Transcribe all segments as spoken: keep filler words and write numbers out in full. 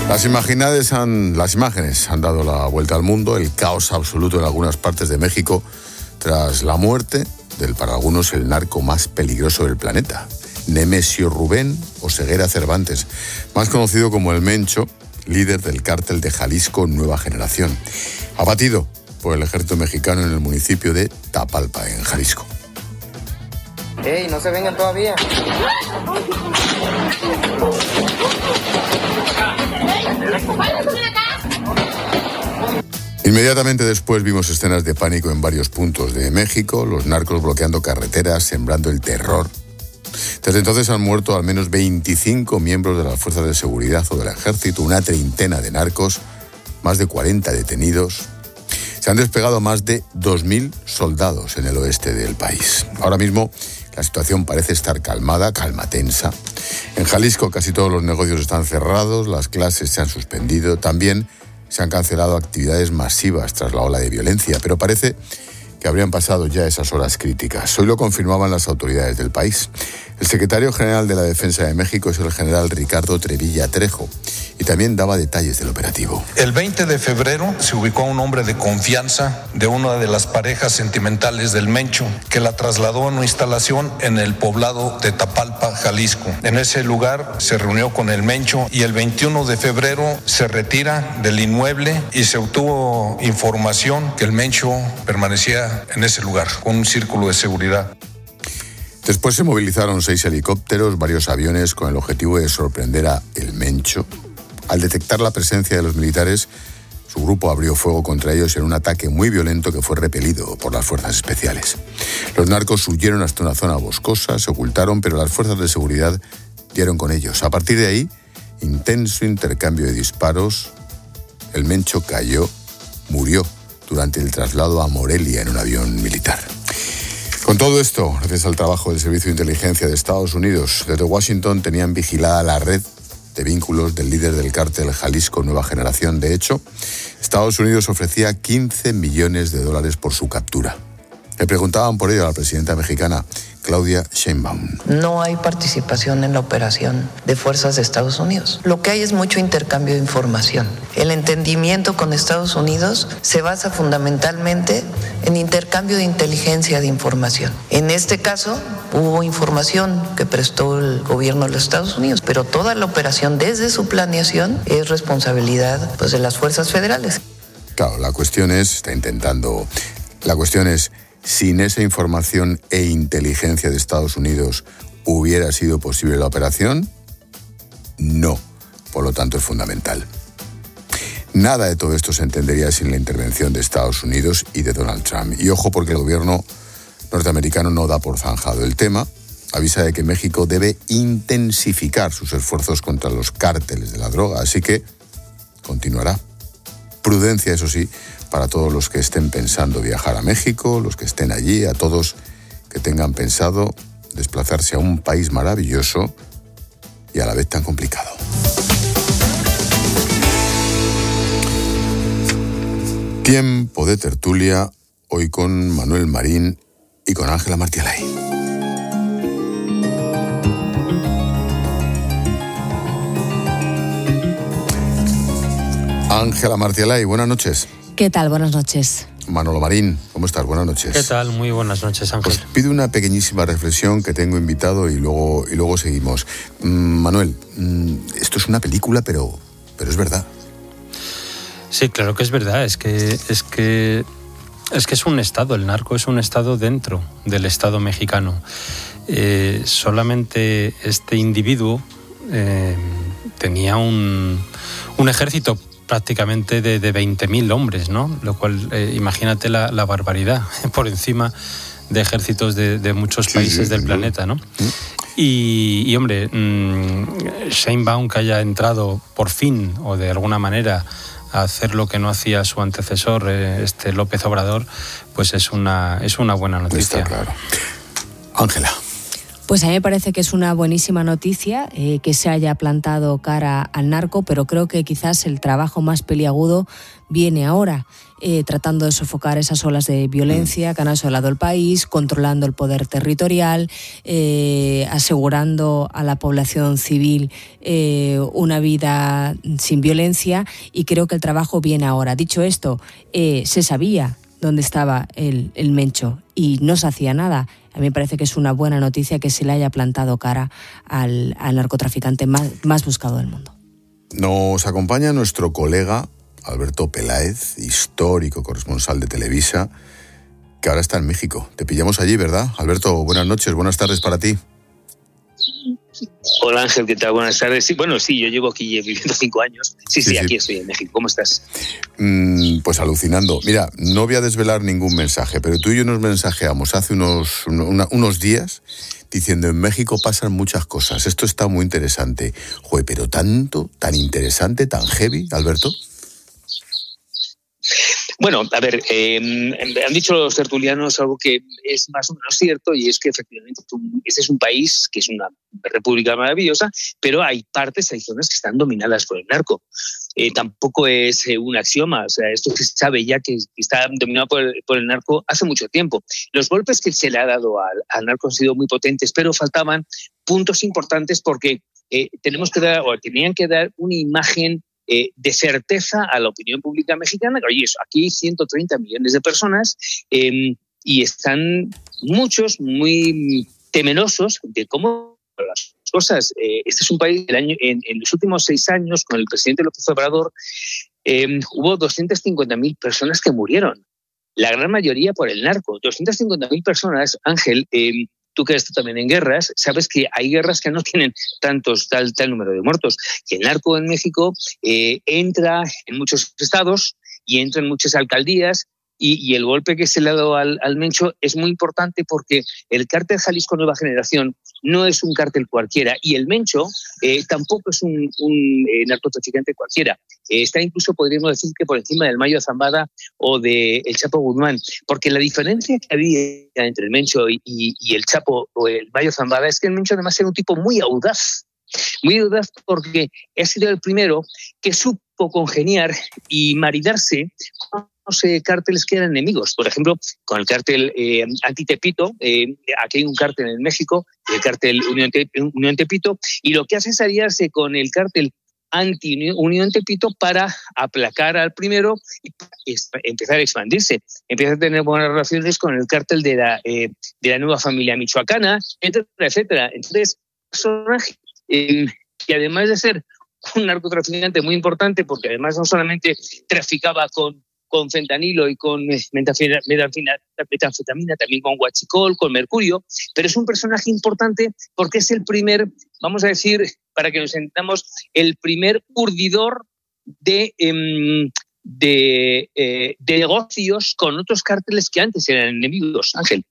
Las imágenes, han, las imágenes han dado la vuelta al mundo, el caos absoluto en algunas partes de México tras la muerte del, para algunos, el narco más peligroso del planeta, Nemesio Rubén Oseguera Cervantes, más conocido como El Mencho, líder del cártel de Jalisco Nueva Generación, abatido por el ejército mexicano en el municipio de Tapalpa, en Jalisco. ¡Ey, no se vengan todavía! Inmediatamente después vimos escenas de pánico en varios puntos de México, los narcos bloqueando carreteras, sembrando el terror. Desde entonces han muerto al menos veinticinco miembros de las fuerzas de seguridad o del ejército, una treintena de narcos, más de cuarenta detenidos. Se han desplegado más de dos mil soldados en el oeste del país. Ahora mismo la situación parece estar calmada, calma tensa. En Jalisco casi todos los negocios están cerrados, las clases se han suspendido, también se han cancelado actividades masivas tras la ola de violencia, pero parece que habrían pasado ya esas horas críticas. Hoy lo confirmaban las autoridades del país. El secretario general de la Defensa de México es el general Ricardo Trevilla Trejo y también daba detalles del operativo. El veinte de febrero se ubicó a un hombre de confianza de una de las parejas sentimentales del Mencho, que la trasladó a una instalación en el poblado de Tapalpa, Jalisco. En ese lugar se reunió con el Mencho y el veintiuno de febrero se retira del inmueble y se obtuvo información que el Mencho permanecía en ese lugar con un círculo de seguridad. Después se movilizaron seis helicópteros, varios aviones con el objetivo de sorprender a El Mencho. Al detectar la presencia de los militares, su grupo abrió fuego contra ellos en un ataque muy violento que fue repelido por las fuerzas especiales. Los narcos huyeron hasta una zona boscosa, se ocultaron, pero las fuerzas de seguridad dieron con ellos. A partir de ahí, intenso intercambio de disparos. El Mencho cayó, murió durante el traslado a Morelia en un avión militar. Con todo esto, gracias al trabajo del Servicio de Inteligencia de Estados Unidos, desde Washington tenían vigilada la red de vínculos del líder del cártel Jalisco Nueva Generación. De hecho, Estados Unidos ofrecía quince millones de dólares por su captura. Le preguntaban por ello a la presidenta mexicana, Claudia Sheinbaum. No hay participación en la operación de fuerzas de Estados Unidos. Lo que hay es mucho intercambio de información. El entendimiento con Estados Unidos se basa fundamentalmente en intercambio de inteligencia de información. En este caso, hubo información que prestó el gobierno de los Estados Unidos, pero toda la operación desde su planeación es responsabilidad, pues, de las fuerzas federales. Claro, la cuestión es, está intentando, la cuestión es, sin esa información e inteligencia de Estados Unidos, ¿hubiera sido posible la operación? No. Por lo tanto, es fundamental. Nada de todo esto se entendería sin la intervención de Estados Unidos y de Donald Trump. Y ojo, porque el gobierno norteamericano no da por zanjado el tema. Avisa de que México debe intensificar sus esfuerzos contra los cárteles de la droga. Así que continuará. Prudencia, eso sí, para todos los que estén pensando viajar a México, los que estén allí, a todos que tengan pensado desplazarse a un país maravilloso y a la vez tan complicado. Tiempo de tertulia, hoy con Manuel Marín y con Ángela Martialay. Ángela Martialay, buenas noches. ¿Qué tal? Buenas noches. Manolo Marín, ¿cómo estás? Buenas noches. ¿Qué tal? Muy buenas noches, Ángel. Os pido una pequeñísima reflexión que tengo invitado y luego, y luego seguimos. Mm, Manuel, mm, esto es una película, pero, pero es verdad. Sí, claro que es verdad. Es que, es que, es que es un estado, el narco es un estado dentro del estado mexicano. Eh, solamente este individuo eh, tenía un, un ejército prácticamente de, de veinte mil hombres, ¿no? Lo cual, eh, imagínate la, la barbaridad, por encima de ejércitos de, de muchos sí, países sí, del sí, planeta, ¿no? Sí. Y, y, hombre, mmm, Sheinbaum, que haya entrado por fin, o de alguna manera, a hacer lo que no hacía su antecesor, eh, este López Obrador, pues es una, es una buena noticia. Está claro. Ángela. Pues a mí me parece que es una buenísima noticia eh, que se haya plantado cara al narco, pero creo que quizás el trabajo más peliagudo viene ahora, eh, tratando de sofocar esas olas de violencia que han asolado el país, controlando el poder territorial, eh, asegurando a la población civil eh, una vida sin violencia, y creo que el trabajo viene ahora. Dicho esto, eh, se sabía dónde estaba el, el Mencho y no se hacía nada. A mí me parece que es una buena noticia que se le haya plantado cara al, al narcotraficante más, más buscado del mundo. Nos acompaña nuestro colega Alberto Peláez, histórico corresponsal de Televisa, que ahora está en México. Te pillamos allí, ¿verdad? Alberto, buenas noches, buenas tardes para ti. Hola Ángel, ¿qué tal? Buenas tardes. Sí, bueno, sí, yo llevo aquí viviendo cinco años. Sí, sí, sí, aquí sí. Estoy en México. ¿Cómo estás? Mm, pues alucinando. Mira, no voy a desvelar ningún mensaje, pero tú y yo nos mensajeamos hace unos, una, unos días diciendo: en México pasan muchas cosas, esto está muy interesante. Joder, pero tanto, tan interesante, tan heavy, Alberto. Bueno, a ver, eh, han dicho los tertulianos algo que es más o menos cierto, y es que efectivamente este es un país que es una república maravillosa, pero hay partes, hay zonas que están dominadas por el narco. Eh, tampoco es eh, un axioma, o sea, esto se sabe ya que está dominado por el, por el narco hace mucho tiempo. Los golpes que se le ha dado al, al narco han sido muy potentes, pero faltaban puntos importantes porque eh, tenemos que dar, o tenían que dar una imagen Eh, de certeza a la opinión pública mexicana. Oye, aquí hay ciento treinta millones de personas eh, y están muchos muy temerosos de cómo las cosas. Eh, este es un país, el año, en, en los últimos seis años, con el presidente López Obrador, eh, hubo doscientas cincuenta mil personas que murieron, la gran mayoría por el narco. doscientas cincuenta mil personas, Ángel, eh, tú que estás también en guerras, sabes que hay guerras que no tienen tantos, tal, tal número de muertos. Que el narco en México eh, entra en muchos estados y entra en muchas alcaldías, y, y el golpe que se le ha dado al, al Mencho es muy importante porque el cártel Jalisco Nueva Generación no es un cártel cualquiera, y el Mencho eh, tampoco es un, un eh, narcotraficante cualquiera. Eh, está incluso, podríamos decir, que por encima del Mayo Zambada o de el Chapo Guzmán, porque la diferencia que había entre el Mencho y, y, y el Chapo o el Mayo Zambada es que el Mencho además era un tipo muy audaz, muy audaz porque ha sido el primero que supo congeniar y maridarse con los eh, cárteles que eran enemigos. Por ejemplo, con el cártel eh, Antitepito, eh, aquí hay un cártel en México, el cártel Unión, Te, Unión Tepito, y lo que hace es aliarse con el cártel Anti-Unión Tepito para aplacar al primero y empezar a expandirse. Empieza a tener buenas relaciones con el cártel de la, eh, de la Nueva Familia Michoacana, etcétera, etcétera. Entonces, personaje eh, que además de ser un narcotraficante muy importante, porque además no solamente traficaba con, con fentanilo y con metafetamina, metanfetamina, también con huachicol, con mercurio, pero es un personaje importante porque es el primer, vamos a decir, para que nos entendamos, el primer urdidor de, eh, de, eh, de negocios con otros cárteles que antes eran enemigos. Ángel.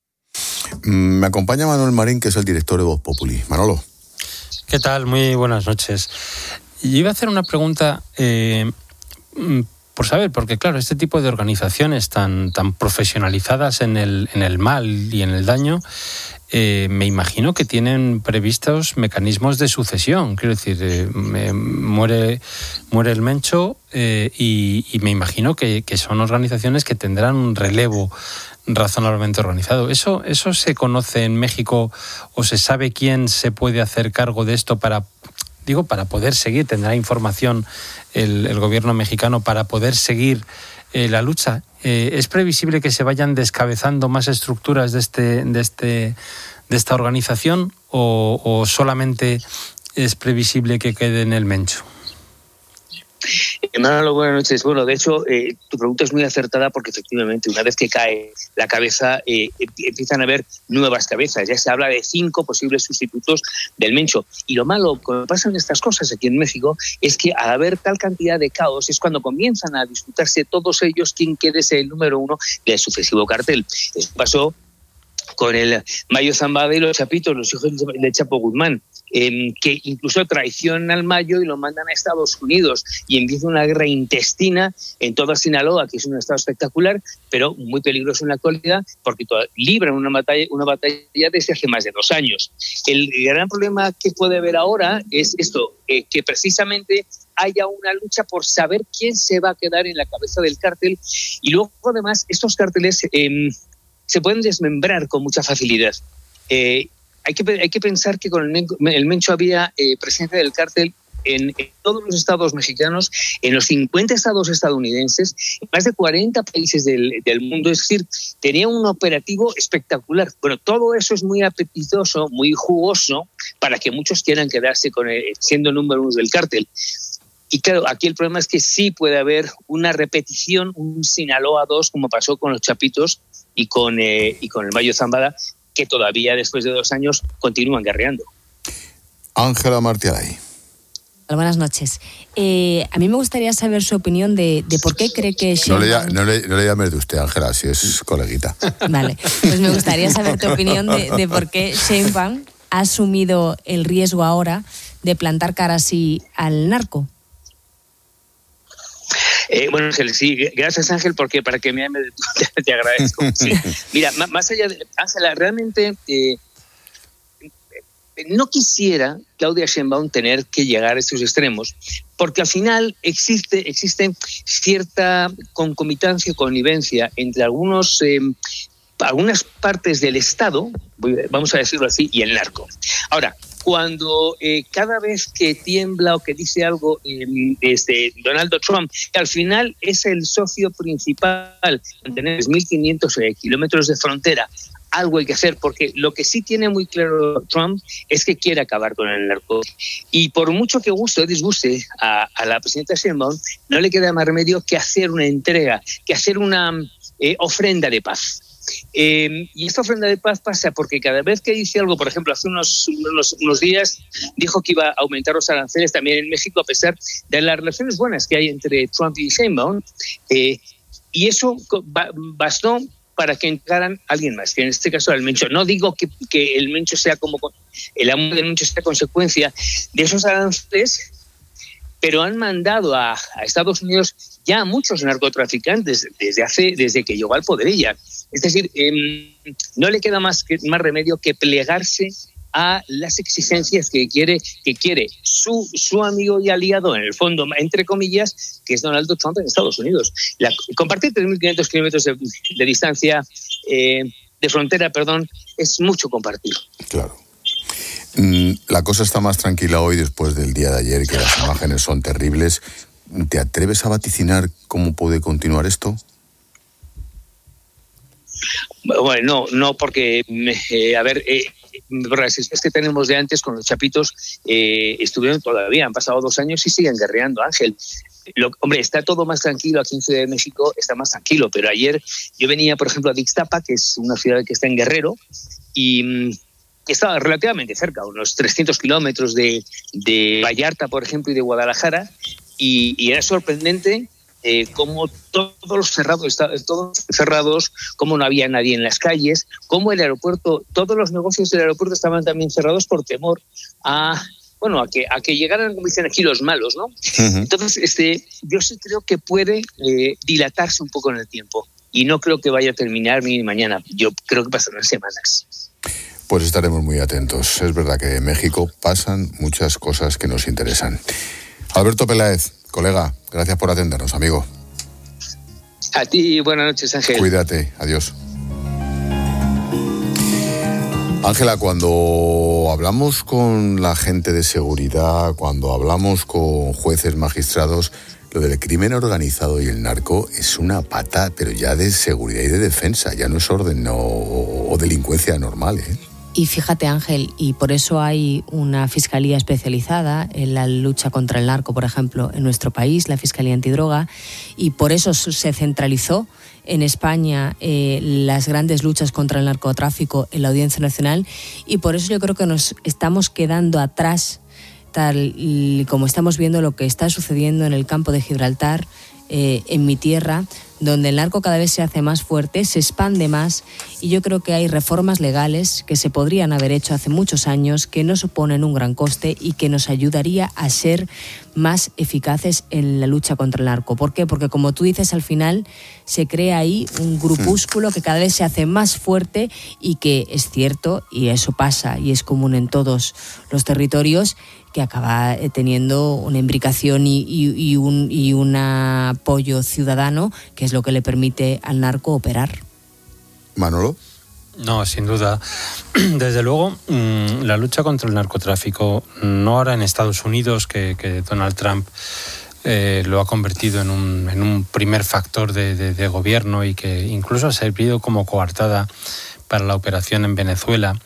Me acompaña Manuel Marín, que es el director de Voz Populi. Manolo. ¿Qué tal? Muy buenas noches. Yo iba a hacer una pregunta eh, por saber, porque claro, este tipo de organizaciones tan, tan profesionalizadas en el, en el mal y en el daño, eh, me imagino que tienen previstos mecanismos de sucesión. Quiero decir, eh, me, muere, muere el Mencho eh, y, y me imagino que, que son organizaciones que tendrán un relevo razonablemente organizado. ¿Eso, ¿Eso se conoce en México o se sabe quién se puede hacer cargo de esto para, digo, para poder seguir? ¿Tendrá información el, el gobierno mexicano para poder seguir eh, la lucha? Eh, ¿Es previsible que se vayan descabezando más estructuras de, este, de, este, de esta organización o, o solamente es previsible que quede en el Mencho? Manolo, buenas noches. Bueno, de hecho, eh, tu pregunta es muy acertada porque efectivamente una vez que cae la cabeza eh, empiezan a haber nuevas cabezas. Ya se habla de cinco posibles sustitutos del Mencho. Y lo malo cuando pasan estas cosas aquí en México es que al haber tal cantidad de caos es cuando comienzan a disputarse todos ellos quién quiere ser el número uno del sucesivo cartel. Eso pasó con el Mayo Zambada y los Chapitos, los hijos de Chapo Guzmán, eh, que incluso traicionan al Mayo y lo mandan a Estados Unidos y empieza una guerra intestina en toda Sinaloa, que es un estado espectacular, pero muy peligroso en la actualidad, porque libran una batalla, una batalla desde hace más de dos años. El gran problema que puede haber ahora es esto, eh, que precisamente haya una lucha por saber quién se va a quedar en la cabeza del cártel, y luego además estos cárteles eh, se pueden desmembrar con mucha facilidad. Eh, hay, que, hay que pensar que con el, el Mencho había eh, presencia del cártel en, en todos los estados mexicanos, en los cincuenta estados estadounidenses, en más de cuarenta países del, del mundo. Es decir, tenía un operativo espectacular. Bueno, todo eso es muy apetitoso, muy jugoso, para que muchos quieran quedarse con el, siendo número uno del cártel. Y claro, aquí el problema es que sí puede haber una repetición, un Sinaloa dos, como pasó con los Chapitos y con, eh, y con el Mayo Zambada, que todavía después de dos años continúan guerreando. Ángela Martialay. Buenas noches. Eh, a mí me gustaría saber su opinión de, de por qué cree que Sheinbaum... No le, no, le, no le llames de usted, Ángela, si es coleguita. Vale, pues me gustaría saber tu opinión de, de por qué Sheinbaum ha asumido el riesgo ahora de plantar cara así al narco. Eh, bueno, Ángel, sí, gracias Ángel, porque para que me ame, te, te agradezco. Sí. Mira, más allá de Ángela, realmente eh, no quisiera Claudia Sheinbaum tener que llegar a estos extremos, porque al final existe, existe cierta concomitancia o connivencia entre algunos, eh, algunas partes del Estado, vamos a decirlo así, y el narco. Ahora, cuando eh, cada vez que tiembla o que dice algo eh, este, Donald Trump, que al final es el socio principal en tener tres mil quinientos eh, kilómetros de frontera, algo hay que hacer, porque lo que sí tiene muy claro Trump es que quiere acabar con el narco. Y por mucho que guste o disguste a, a la presidenta Sheinbaum, no le queda más remedio que hacer una entrega, que hacer una eh, ofrenda de paz. Eh, y esta ofrenda de paz pasa porque cada vez que dice algo, por ejemplo, hace unos, unos, unos días dijo que iba a aumentar los aranceles también en México, a pesar de las relaciones buenas que hay entre Trump y Sheinbaum, eh, y eso bastó para que entraran a alguien más, que en este caso era el Mencho. No digo que, que el Mencho sea como el amor del Mencho sea consecuencia de esos aranceles, pero han mandado a, a Estados Unidos ya a muchos narcotraficantes desde hace desde que llegó al poder ella. Es decir, eh, no le queda más, que, más remedio que plegarse a las exigencias que quiere que quiere su, su amigo y aliado, en el fondo, entre comillas, que es Donald Trump en Estados Unidos. La, compartir tres mil quinientos kilómetros de, de distancia, eh, de frontera, perdón, es mucho compartir. Claro. La cosa está más tranquila hoy después del día de ayer, que las imágenes son terribles. ¿Te atreves a vaticinar cómo puede continuar esto? Bueno, no, no porque, eh, a ver, eh, las historias que tenemos de antes con los Chapitos eh, estuvieron todavía, han pasado dos años y siguen guerreando, Ángel. Lo, hombre, está todo más tranquilo aquí en Ciudad de México, está más tranquilo, pero ayer yo venía, por ejemplo, a Ixtapa, que es una ciudad que está en Guerrero, y que estaba relativamente cerca, unos trescientos kilómetros de, de Vallarta, por ejemplo, y de Guadalajara, y, y era sorprendente eh, cómo todos los cerrados estaban todos cerrados, cómo no había nadie en las calles, cómo el aeropuerto, todos los negocios del aeropuerto estaban también cerrados por temor a, bueno, a que a que llegaran, como dicen aquí, los malos, ¿no? Uh-huh. Entonces, este, yo sí creo que puede eh, dilatarse un poco en el tiempo, y no creo que vaya a terminar ni mañana. Yo creo que pasarán semanas. Pues estaremos muy atentos. Es verdad que en México pasan muchas cosas que nos interesan. Alberto Peláez, colega, gracias por atendernos, amigo. A ti, buenas noches, Ángel. Cuídate, adiós. Ángela, cuando hablamos con la gente de seguridad, cuando hablamos con jueces, magistrados, lo del crimen organizado y el narco es una pata, pero ya de seguridad y de defensa, ya no es orden o, o delincuencia normal, ¿eh? Y fíjate, Ángel, y por eso hay una fiscalía especializada en la lucha contra el narco, por ejemplo, en nuestro país, la Fiscalía Antidroga, y por eso se centralizó en España eh, las grandes luchas contra el narcotráfico en la Audiencia Nacional, y por eso yo creo que nos estamos quedando atrás, tal y como estamos viendo lo que está sucediendo en el campo de Gibraltar, eh, en mi tierra, donde el narco cada vez se hace más fuerte, se expande más, y yo creo que hay reformas legales que se podrían haber hecho hace muchos años, que no suponen un gran coste y que nos ayudaría a ser más eficaces en la lucha contra el narco. ¿Por qué? Porque, como tú dices, al final se crea ahí un grupúsculo que cada vez se hace más fuerte y que es cierto, y eso pasa y es común en todos los territorios, que acaba teniendo una imbricación y, y, y, un, y un apoyo ciudadano, que es lo que le permite al narco operar. Manolo. No, sin duda. Desde luego, la lucha contra el narcotráfico, no ahora en Estados Unidos, que, que Donald Trump eh, lo ha convertido en un, en un primer factor de, de, de gobierno y que incluso ha servido como coartada para la operación en Venezuela.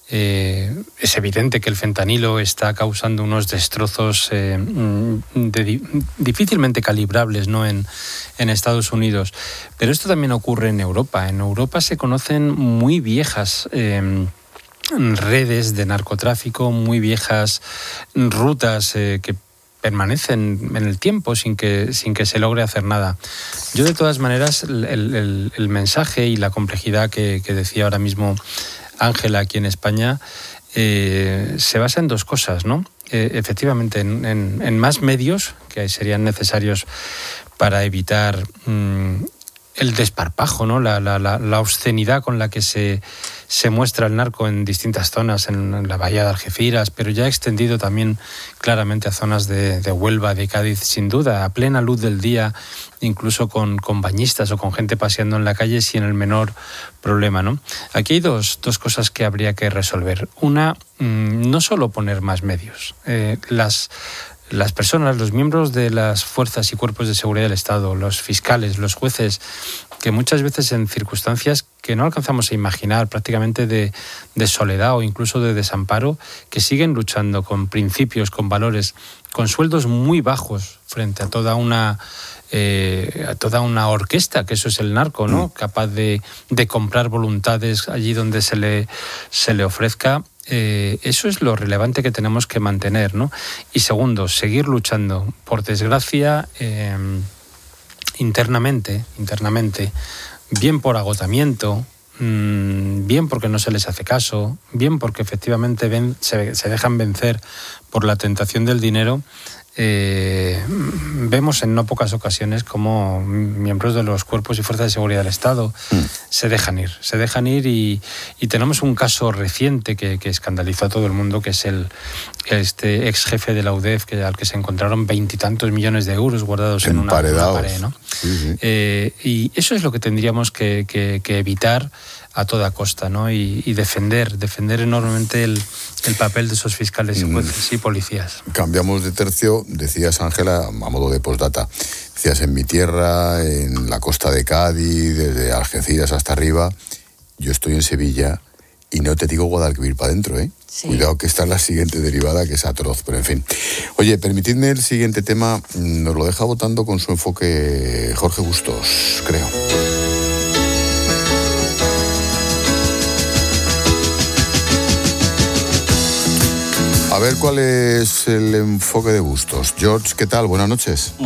Eh, es evidente que el fentanilo está causando unos destrozos eh, de, de, difícilmente calibrables, ¿no?, en, en Estados Unidos. Pero esto también ocurre en Europa. En Europa se conocen muy viejas eh, redes de narcotráfico, muy viejas rutas eh, que permanecen en el tiempo sin que, sin que se logre hacer nada. Yo, de todas maneras, el, el, el mensaje y la complejidad que, que decía ahora mismo Ángela aquí en España eh, se basa en dos cosas, ¿no? Eh, efectivamente, en, en, en más medios que serían necesarios para evitar mmm, el desparpajo, ¿no? La, la, la, la obscenidad con la que se, se muestra el narco en distintas zonas, en, en la bahía de Algeciras, pero ya extendido también claramente a zonas de, de Huelva, de Cádiz, sin duda, a plena luz del día, incluso con, con bañistas o con gente paseando en la calle sin el menor problema, ¿no? Aquí hay dos, dos cosas que habría que resolver. Una, mmm, no solo poner más medios. Eh, las... Las personas, los miembros de las fuerzas y cuerpos de seguridad del Estado, los fiscales, los jueces, que muchas veces en circunstancias que no alcanzamos a imaginar, prácticamente de, de soledad o incluso de desamparo, que siguen luchando con principios, con valores, con sueldos muy bajos frente a toda una eh, a toda una orquesta, que eso es el narco, ¿no? Capaz de, de comprar voluntades allí donde se le, se le ofrezca. Eh, eso es lo relevante que tenemos que mantener, ¿no? Y segundo, seguir luchando. Por desgracia, eh, internamente, internamente, bien por agotamiento, mmm, bien porque no se les hace caso, bien porque efectivamente ven, se, se dejan vencer por la tentación del dinero. Eh, vemos en no pocas ocasiones como miembros de los cuerpos y fuerzas de seguridad del Estado mm. se dejan ir, se dejan ir y, y tenemos un caso reciente que, que escandalizó a todo el mundo, que es el este ex jefe de la U D E F, que, al que se encontraron veintitantos millones de euros guardados en una, una pared, ¿no? Sí, sí. Eh, y eso es lo que tendríamos que, que, que evitar a toda costa, ¿no? Y, y defender, defender enormemente el, el papel de esos fiscales y jueces y policías. Cambiamos de tercio, decías, Ángela, a modo de postdata, decías en mi tierra, en la costa de Cádiz, desde Algeciras hasta arriba. Yo estoy en Sevilla y no te digo Guadalquivir para adentro, ¿eh? Sí. Cuidado que está en la siguiente derivada, que es atroz, pero en fin. Oye, permitidme el siguiente tema, nos lo deja votando con su enfoque Jorge Bustos, creo. A ver cuál es el enfoque de Bustos. George, ¿qué tal? Buenas noches.